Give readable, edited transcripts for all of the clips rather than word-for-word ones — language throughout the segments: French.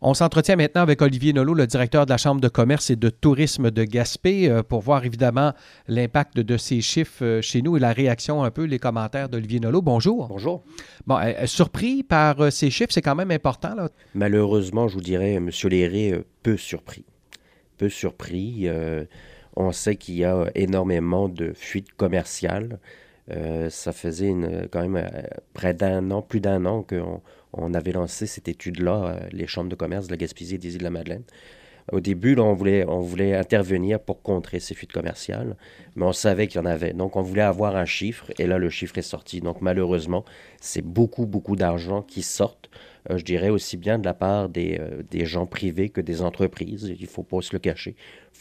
On s'entretient maintenant avec Olivier Nolot, le directeur de la Chambre de commerce et de tourisme de Gaspé, pour voir évidemment l'impact de ces chiffres chez nous et la réaction un peu, les commentaires d'Olivier Nolot. Bonjour. Bonjour. Bon, surpris par ces chiffres, c'est quand même important, là. Malheureusement, je vous dirais, M. Léré, peu surpris. Peu surpris. On sait qu'il y a énormément de fuites commerciales. Ça faisait quand même plus d'un an qu'on avait lancé cette étude-là, les chambres de commerce de la Gaspésie et des Îles-de-la-Madeleine. Au début, là, on voulait intervenir pour contrer ces fuites commerciales, mais on savait qu'il y en avait. Donc, on voulait avoir un chiffre, et là, le chiffre est sorti. Donc, malheureusement, c'est beaucoup, beaucoup d'argent qui sortent, je dirais aussi bien de la part des gens privés que des entreprises. Il ne faut pas se le cacher.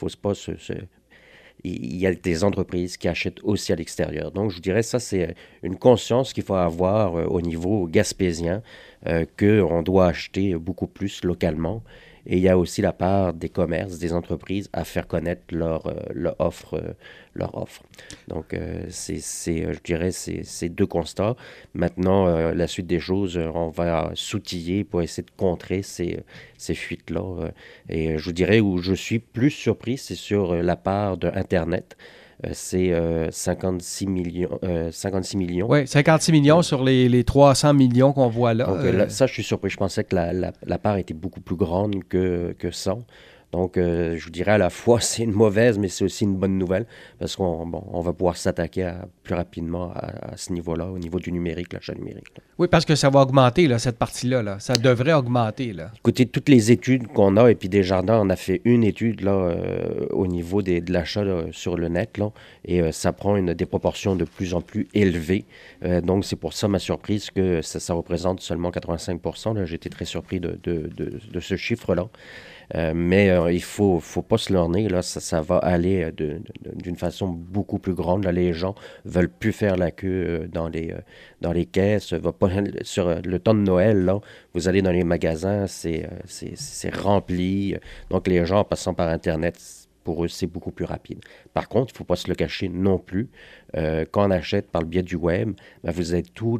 Il y a des entreprises qui achètent aussi à l'extérieur. Donc, je dirais ça, c'est une conscience qu'il faut avoir au niveau gaspésien, qu'on doit acheter beaucoup plus localement. Et il y a aussi la part des commerces, des entreprises à faire connaître leur offre. Donc, je dirais, c'est deux constats. Maintenant, la suite des choses, on va s'outiller pour essayer de contrer ces fuites-là. Et je vous dirais, où je suis plus surpris, c'est sur la part d'Internet. C'est 56 millions. 56 millions. Oui, 56 millions sur les 300 millions qu'on voit là. Donc là, ça, je suis surpris. Je pensais que la part était beaucoup plus grande que 100. Donc, je vous dirais à la fois, c'est une mauvaise, mais c'est aussi une bonne nouvelle parce qu'on va pouvoir s'attaquer plus rapidement à ce niveau-là, au niveau du numérique, l'achat numérique. Là. Oui, parce que ça va augmenter, là, cette partie-là. Là. Ça devrait augmenter. Là. Écoutez, toutes les études qu'on a, et puis Desjardins, on a fait une étude là, au niveau de l'achat là, sur le net, là, et ça prend des proportions de plus en plus élevées. Donc, c'est pour ça ma surprise que ça représente seulement 85 %. J'étais très surpris de ce chiffre-là. Mais il ne faut pas se leurrer, là, ça va aller d'une façon beaucoup plus grande. Là, les gens ne veulent plus faire la queue dans les caisses. Sur le temps de Noël, là, vous allez dans les magasins, c'est rempli. Donc les gens, en passant par Internet, pour eux, c'est beaucoup plus rapide. Par contre, il ne faut pas se le cacher non plus. Quand on achète par le biais du web, ben, vous avez tout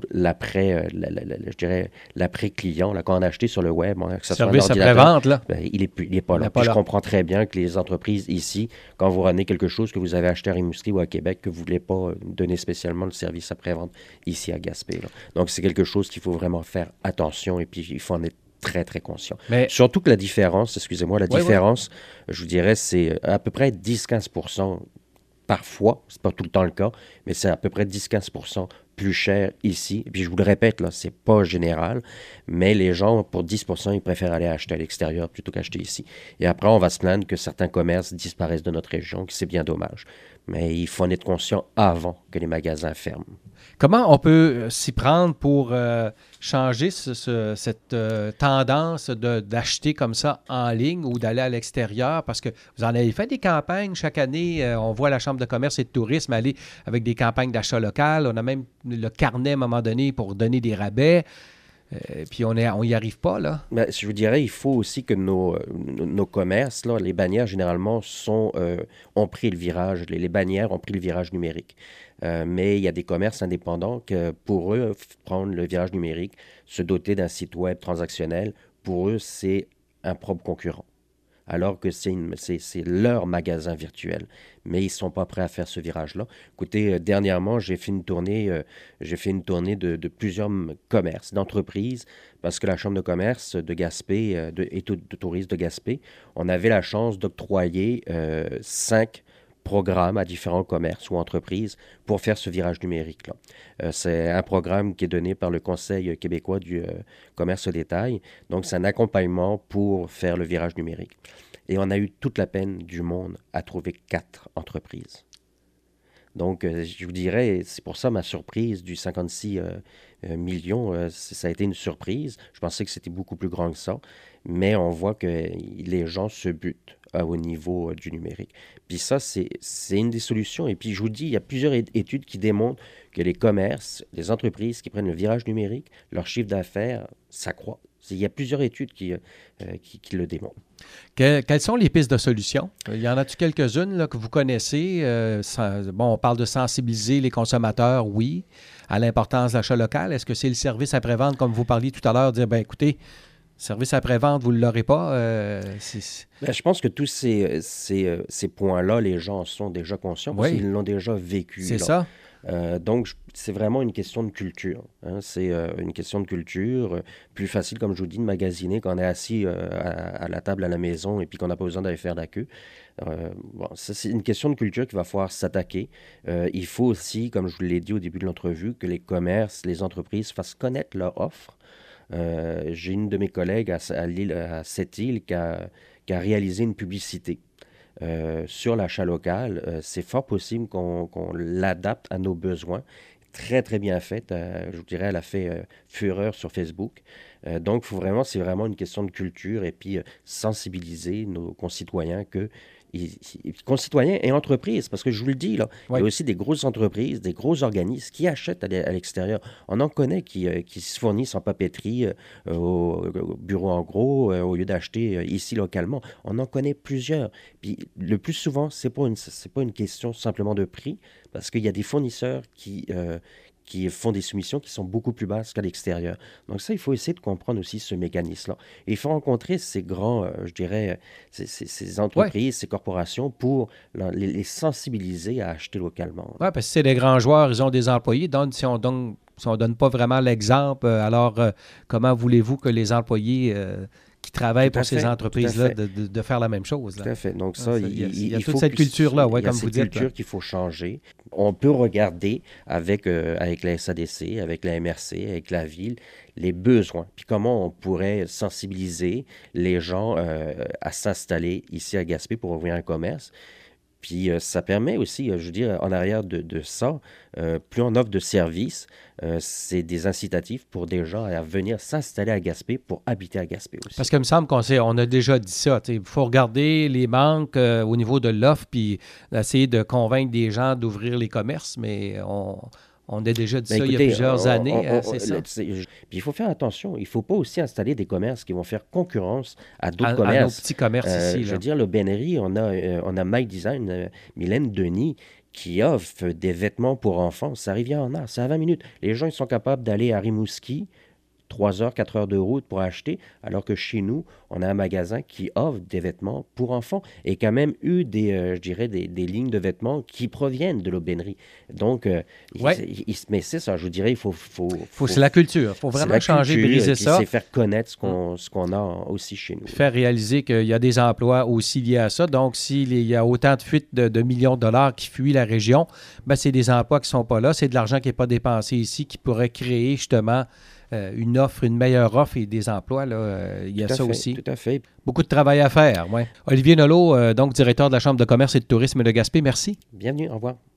je dirais, l'après-client. Là, quand on a acheté sur le web, que ce soit un service ordinateur, après-vente, là. ben, il n'est pas là. Je comprends très bien que les entreprises ici, quand vous ramenez quelque chose que vous avez acheté à Rimouski ou à Québec, que vous ne voulez pas donner spécialement le service après-vente ici à Gaspé. Là. Donc, c'est quelque chose qu'il faut vraiment faire attention et puis il faut en être très, très conscient. Mais surtout que la différence, je vous dirais, c'est à peu près 10-15 % parfois, c'est pas tout le temps le cas, mais c'est à peu près 10-15 % plus cher ici. Et puis je vous le répète, là, c'est pas général, mais les gens, pour 10 %, ils préfèrent aller acheter à l'extérieur plutôt qu'acheter ici. Et après, on va se plaindre que certains commerces disparaissent de notre région, que c'est bien dommage. Mais il faut en être conscient avant que les magasins ferment. Comment on peut s'y prendre pour changer cette tendance d'acheter comme ça en ligne ou d'aller à l'extérieur? Parce que vous en avez fait des campagnes chaque année. On voit la Chambre de commerce et de tourisme aller avec des campagnes d'achat local. On a même le carnet à un moment donné pour donner des rabais. Puis on n'y arrive pas, là. Ben, je vous dirais, il faut aussi que nos commerces, là, les bannières, généralement, ont pris le virage. Les bannières ont pris le virage numérique. Mais il y a des commerces indépendants que, pour eux, prendre le virage numérique, se doter d'un site web transactionnel, pour eux, c'est un propre concurrent. Alors que c'est leur magasin virtuel. Mais ils ne sont pas prêts à faire ce virage-là. Écoutez, dernièrement, j'ai fait une tournée de plusieurs commerces, d'entreprises, parce que la Chambre de commerce de Gaspé et de tourisme de Gaspé, on avait la chance d'octroyer 5 programme à différents commerces ou entreprises pour faire ce virage numérique-là. C'est un programme qui est donné par le Conseil québécois du commerce au détail. Donc, c'est un accompagnement pour faire le virage numérique. Et on a eu toute la peine du monde à trouver 4 entreprises. Donc, je vous dirais, c'est pour ça ma surprise du 56 millions, ça a été une surprise. Je pensais que c'était beaucoup plus grand que ça, mais on voit que les gens se butent au niveau du numérique. Puis ça, c'est une des solutions. Et puis, je vous dis, il y a plusieurs études qui démontrent que les commerces, les entreprises qui prennent le virage numérique, leur chiffre d'affaires s'accroît. Il y a plusieurs études qui le démontrent. Quelles sont les pistes de solutions? Il y en a-t-il quelques-unes là, que vous connaissez? On parle de sensibiliser les consommateurs, oui, à l'importance de l'achat local. Est-ce que c'est le service après-vente, comme vous parliez tout à l'heure, dire, bien écoutez, Service après-vente, vous ne l'aurez pas. Ben, je pense que tous ces points-là, les gens en sont déjà conscients parce qu'ils l'ont déjà vécu. C'est ça. Donc, c'est vraiment une question de culture. Hein. C'est une question de culture. Plus facile, comme je vous dis, de magasiner quand on est assis à la table à la maison et puis qu'on n'a pas besoin d'aller faire la queue. Bon, ça, c'est une question de culture qu'il va falloir s'attaquer. Il faut aussi, comme je vous l'ai dit au début de l'entrevue, que les commerces, les entreprises fassent connaître leur offre. J'ai une de mes collègues à Sept-Îles qui a réalisé une publicité sur l'achat local. C'est fort possible qu'on l'adapte à nos besoins. Très, très bien faite. Je vous dirais, elle a fait fureur sur Facebook. Donc, c'est vraiment une question de culture et puis sensibiliser nos concitoyens concitoyens et entreprises, parce que je vous le dis, là, il y a aussi des grosses entreprises, des gros organismes qui achètent à l'extérieur. On en connaît qui se fournissent en papeterie au bureau en gros, au lieu d'acheter ici localement. On en connaît plusieurs. Puis le plus souvent, c'est pas une question simplement de prix, parce qu'il y a des fournisseurs qui font des soumissions qui sont beaucoup plus basses qu'à l'extérieur. Donc ça, il faut essayer de comprendre aussi ce mécanisme-là. Et il faut rencontrer ces grands, je dirais, ces entreprises, ces corporations pour les sensibiliser à acheter localement. Oui, parce que c'est des grands joueurs, ils ont des employés. Donc, si on ne donne pas vraiment l'exemple, alors comment voulez-vous que les employés qui travaillent pour ces entreprises-là de faire la même chose? Là. Tout à fait. Donc ça, il y a toute cette culture-là, comme vous dites. Il y a cette culture qu'il faut changer. On peut regarder avec la SADC, avec la MRC, avec la ville, les besoins. Puis comment on pourrait sensibiliser les gens à s'installer ici à Gaspé pour ouvrir un commerce. Puis ça permet aussi, je veux dire, en arrière de ça, plus on offre de services, c'est des incitatifs pour des gens à venir s'installer à Gaspé pour habiter à Gaspé aussi. Parce qu'il me semble on a déjà dit ça. Il faut regarder les manques au niveau de l'offre puis essayer de convaincre des gens d'ouvrir les commerces, mais on a déjà dit ça il y a plusieurs années, c'est ça. Puis il faut faire attention. Il ne faut pas aussi installer des commerces qui vont faire concurrence à d'autres commerces. À nos petits commerces ici. Je veux dire, le Bennery, on a My Design, Mylène Denis, qui offre des vêtements pour enfants. Ça revient en art. C'est à 20 minutes. Les gens ils sont capables d'aller à Rimouski, 3 heures, 4 heures de route pour acheter, alors que chez nous, on a un magasin qui offre des vêtements pour enfants et qui a même eu des lignes de vêtements qui proviennent de l'aubainerie. Donc, mais c'est ça, je vous dirais, c'est la culture. Il faut vraiment changer, briser ça. C'est faire connaître ce qu'on a aussi chez nous. Faire réaliser qu'il y a des emplois aussi liés à ça. Donc, s'il y a autant de fuites de millions de dollars qui fuient la région, ben, c'est des emplois qui ne sont pas là. C'est de l'argent qui n'est pas dépensé ici qui pourrait créer justement une meilleure offre et des emplois. Là, il y a ça aussi. Tout à fait. Beaucoup de travail à faire. Ouais. Olivier Nolot, donc directeur de la Chambre de commerce et de tourisme de Gaspé, merci. Bienvenue, au revoir.